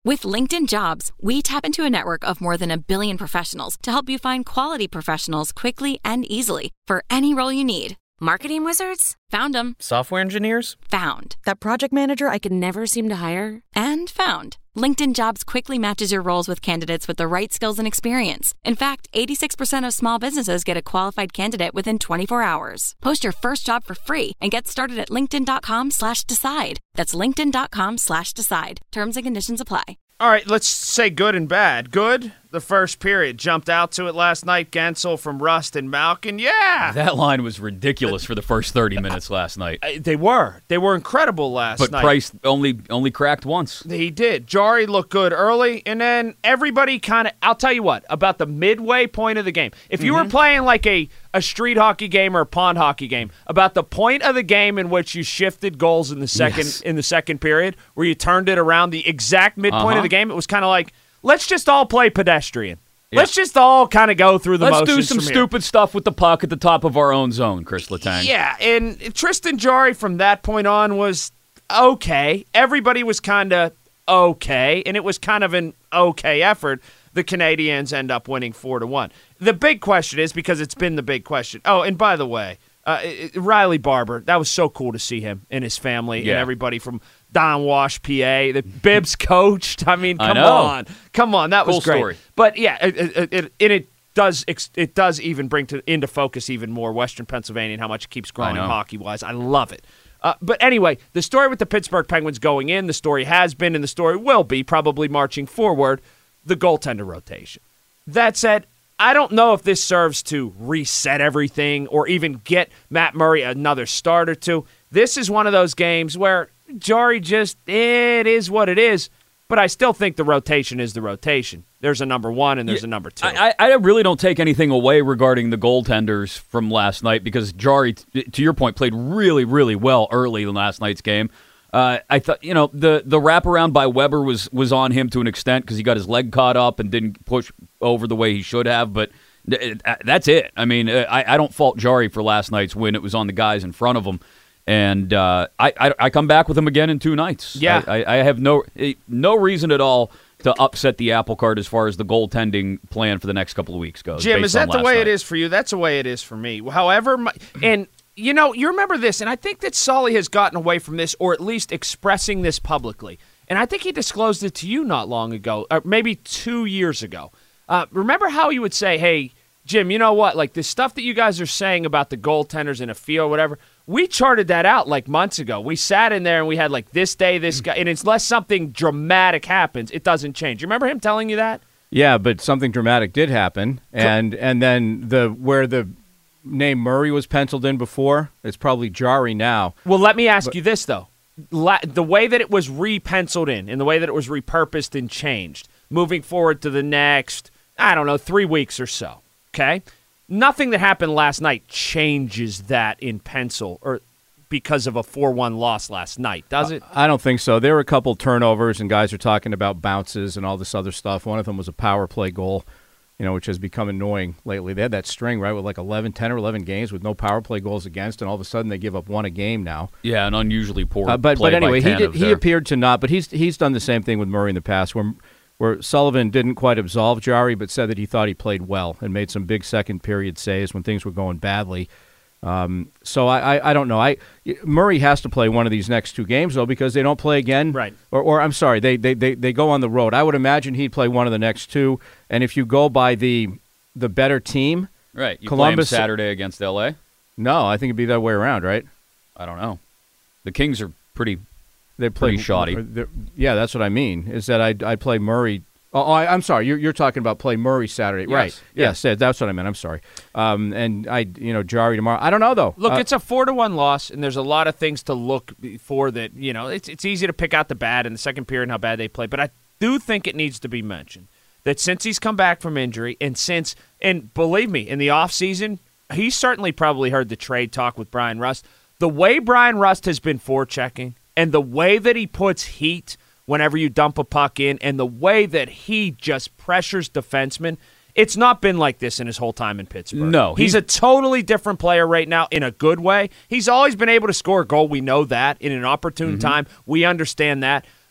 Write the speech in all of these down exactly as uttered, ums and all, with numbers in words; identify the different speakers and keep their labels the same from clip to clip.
Speaker 1: With LinkedIn Jobs, we tap into a network of more than a billion professionals to help you find quality professionals quickly and easily for any role you need. Marketing wizards? Found them.
Speaker 2: Software engineers?
Speaker 1: Found. That project manager I could never seem to hire? And found. LinkedIn Jobs quickly matches your roles with candidates with the right skills and experience. In fact, eighty-six percent of small businesses get a qualified candidate within twenty-four hours. Post your first job for free and get started at linkedin.com slash decide. That's linkedin.com slash decide. Terms and conditions apply.
Speaker 3: All right, let's say good and bad. Good, the first period. Jumped out to it last night. Gensel from Rust and Malkin. Yeah.
Speaker 4: That line was ridiculous for the first thirty minutes last night.
Speaker 3: Uh, they were. They were incredible last
Speaker 4: but
Speaker 3: night.
Speaker 4: But Price only only cracked once.
Speaker 3: He did. Jari looked good early, and then everybody kind of, I'll tell you what, about the midway point of the game. If you mm-hmm. were playing like a, a street hockey game or a pond hockey game, about the point of the game in which you shifted goals in the second yes. in the second period, where you turned it around the exact midpoint uh-huh. of the game, it was kind of like, let's just all play pedestrian. Yeah. Let's just all kind of go through the
Speaker 4: Let's
Speaker 3: motions.
Speaker 4: Let's do some
Speaker 3: from
Speaker 4: stupid
Speaker 3: here.
Speaker 4: stuff with the puck at the top of our own zone, Chris Letang.
Speaker 3: Yeah, and Tristan Jarry from that point on was okay. Everybody was kind of okay, and it was kind of an okay effort. The Canadiens end up winning four to one. The big question is, because it's been the big question. Oh, and by the way, uh, Riley Barber, that was so cool to see him and his family
Speaker 4: yeah.
Speaker 3: and everybody from Don Wash, P A. The Bibbs coached. I mean, come
Speaker 4: I
Speaker 3: on, come on, that
Speaker 4: cool
Speaker 3: was great.
Speaker 4: Story.
Speaker 3: But yeah, it, it, it, and it does it does even bring to, into focus even more Western Pennsylvania and how much it keeps growing hockey wise. I love it. Uh, but anyway, the story with the Pittsburgh Penguins going in, the story has been, and the story will be probably marching forward, the goaltender rotation. That said, I don't know if this serves to reset everything or even get Matt Murray another start or two. This is one of those games where Jari just, it is what it is, but I still think the rotation is the rotation. There's a number one and there's
Speaker 4: yeah,
Speaker 3: a number two.
Speaker 4: I, I really don't take anything away regarding the goaltenders from last night because Jari, to your point, played really, really well early in last night's game. Uh, I thought, you know, the the wraparound by Weber was was on him to an extent because he got his leg caught up and didn't push over the way he should have, but th- that's it. I mean, I, I don't fault Jari for last night's win. It was on the guys in front of him. And uh, I, I I come back with him again in two nights.
Speaker 3: Yeah.
Speaker 4: I, I have no no reason at all to upset the apple cart as far as the goaltending plan for the next couple of weeks goes.
Speaker 3: Jim, is that the way
Speaker 4: night.
Speaker 3: it is for you? That's the way it is for me. However, my, and you know, you remember this, and I think that Sully has gotten away from this, or at least expressing this publicly. And I think he disclosed it to you not long ago, or maybe two years ago. Uh, remember how he would say, hey, Jim, you know what? Like this stuff that you guys are saying about the goaltenders in a field or whatever, we charted that out like months ago. We sat in there and we had like this day, this guy, and unless something dramatic happens, it doesn't change. You remember him telling you that?
Speaker 5: Yeah, but something dramatic did happen, and and then the where the name Murray was penciled in before, it's probably Jari now.
Speaker 3: Well, let me ask
Speaker 5: but,
Speaker 3: you this though: La- the way that it was re-penciled in, and the way that it was repurposed and changed, moving forward to the next, I don't know, three weeks or so. Okay. Nothing that happened last night changes that in pencil or because of a four one loss last night, does it?
Speaker 5: I don't think so. There were a couple turnovers, and guys are talking about bounces and all this other stuff. One of them was a power play goal, you know, which has become annoying lately. They had that string, right, with like eleven, ten or eleven games with no power play goals against, and all of a sudden they give up one a game now.
Speaker 4: Yeah, an unusually poor
Speaker 5: uh, but,
Speaker 4: play
Speaker 5: But anyway,
Speaker 4: by
Speaker 5: he did, he
Speaker 4: there.
Speaker 5: appeared to not, but he's he's done the same thing with Murray in the past where – where Sullivan didn't quite absolve Jari, but said that he thought he played well and made some big second-period saves when things were going badly. Um, so I, I, I don't know. I Murray has to play one of these next two games, though, because they don't play again.
Speaker 3: Right.
Speaker 5: Or, or I'm sorry, they, they, they, they go on the road. I would imagine he'd play one of the next two. And if you go by the the better team,
Speaker 4: right, you
Speaker 5: Columbus
Speaker 4: play him Saturday against L A?
Speaker 5: No, I think it'd be that way around, right?
Speaker 4: I don't know. The Kings are pretty...
Speaker 5: They play
Speaker 4: Pretty shoddy.
Speaker 5: Yeah, that's what I mean, is that I'd, I'd play Murray. Oh, I, I'm sorry, you're, you're talking about play Murray Saturday.
Speaker 3: Yes.
Speaker 5: Right. Yes, yes, that's what I meant. I'm sorry. Um, and, I, you know, Jari tomorrow. I don't know, though.
Speaker 3: Look,
Speaker 5: uh,
Speaker 3: it's a four to one loss, and there's a lot of things to look for that, you know, it's, it's easy to pick out the bad in the second period and how bad they play, but I do think it needs to be mentioned that since he's come back from injury and since, and believe me, in the offseason, he certainly probably heard the trade talk with Brian Rust. The way Brian Rust has been forechecking, and the way that he puts heat whenever you dump a puck in, and the way that he just pressures defensemen, it's not been like this in his whole time in Pittsburgh.
Speaker 4: No.
Speaker 3: He's, he's a totally different player right now in a good way. He's always been able to score a goal. We know that in an opportune mm-hmm. time. We understand that.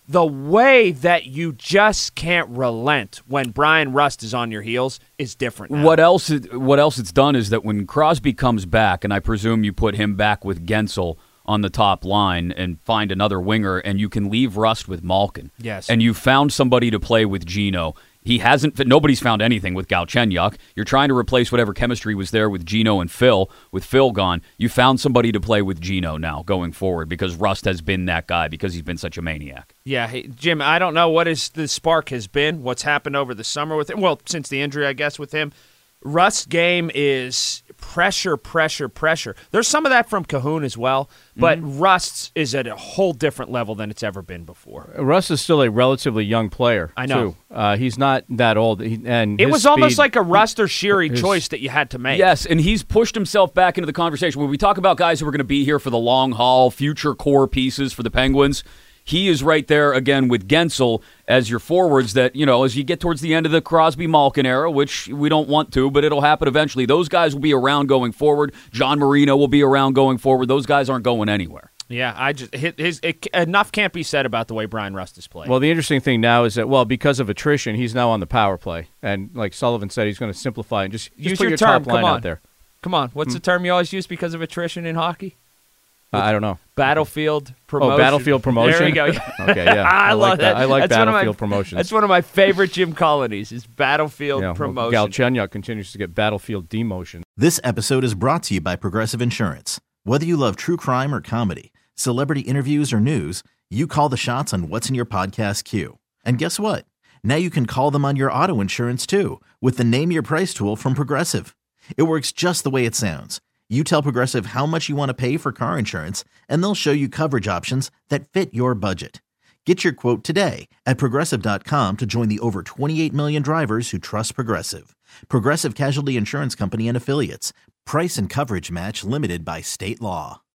Speaker 3: the way that you just can't relent when Brian Rust is on your heels is different now.
Speaker 4: What else? It, what else it's done is that when Crosby comes back, and I presume you put him back with Gensel on the top line and find another winger, and you can leave Rust with Malkin.
Speaker 3: Yes.
Speaker 4: And you found somebody to play with Gino. He hasn't. Nobody's found anything with Galchenyuk. You're trying to replace whatever chemistry was there with Gino and Phil. With Phil gone, you found somebody to play with Gino now going forward because Rust has been that guy because he's been such a maniac.
Speaker 3: Yeah, hey, Jim, I don't know what is the spark has been, what's happened over the summer with him. Well, since the injury, I guess, with him. Rust's game is pressure, pressure, pressure. There's some of that from Cahoon as well, but mm-hmm. Rust's is at a whole different level than it's ever been before.
Speaker 5: Rust is still a relatively young player.
Speaker 3: I know.
Speaker 5: Too. Uh, he's not that old. He, and
Speaker 3: it was
Speaker 5: speed,
Speaker 3: almost like a Rust or Sheary
Speaker 5: his,
Speaker 3: choice that you had to make.
Speaker 4: Yes, and he's pushed himself back into the conversation. When we talk about guys who are going to be here for the long haul, future core pieces for the Penguins, he is right there again with Gensel as your forwards that, you know, as you get towards the end of the Crosby-Malkin era, which we don't want to, but it'll happen eventually. Those guys will be around going forward. John Marino will be around going forward. Those guys aren't going anywhere.
Speaker 3: Yeah, I just his, his it, enough can't be said about the way Brian Rust is playing.
Speaker 5: Well, the interesting thing now is that, well, because of attrition, he's now on the power play. And like Sullivan said, he's going to simplify and just, just
Speaker 3: use
Speaker 5: put
Speaker 3: your,
Speaker 5: your
Speaker 3: term.
Speaker 5: top line
Speaker 3: Come on.
Speaker 5: out there.
Speaker 3: Come on. What's hmm. the term you always use because of attrition in hockey?
Speaker 5: Uh, I don't know.
Speaker 3: Battlefield promotion.
Speaker 5: Oh, battlefield promotion.
Speaker 3: There you go.
Speaker 5: Okay, yeah.
Speaker 3: I, I
Speaker 5: like
Speaker 3: love
Speaker 5: that.
Speaker 3: that.
Speaker 5: I like
Speaker 3: that's
Speaker 5: battlefield
Speaker 3: my,
Speaker 5: promotions.
Speaker 3: That's one of my favorite Jim Colonies is battlefield
Speaker 5: yeah,
Speaker 3: promotion.
Speaker 5: Well, Galchenyuk continues to get battlefield demotion.
Speaker 2: This episode is brought to you by Progressive Insurance. Whether you love true crime or comedy, celebrity interviews or news, you call the shots on what's in your podcast queue. And guess what? Now you can call them on your auto insurance too with the Name Your Price tool from Progressive. It works just the way it sounds. You tell Progressive how much you want to pay for car insurance, and they'll show you coverage options that fit your budget. Get your quote today at Progressive dot com to join the over twenty-eight million drivers who trust Progressive. Progressive Casualty Insurance Company and Affiliates. Price and coverage match limited by state law.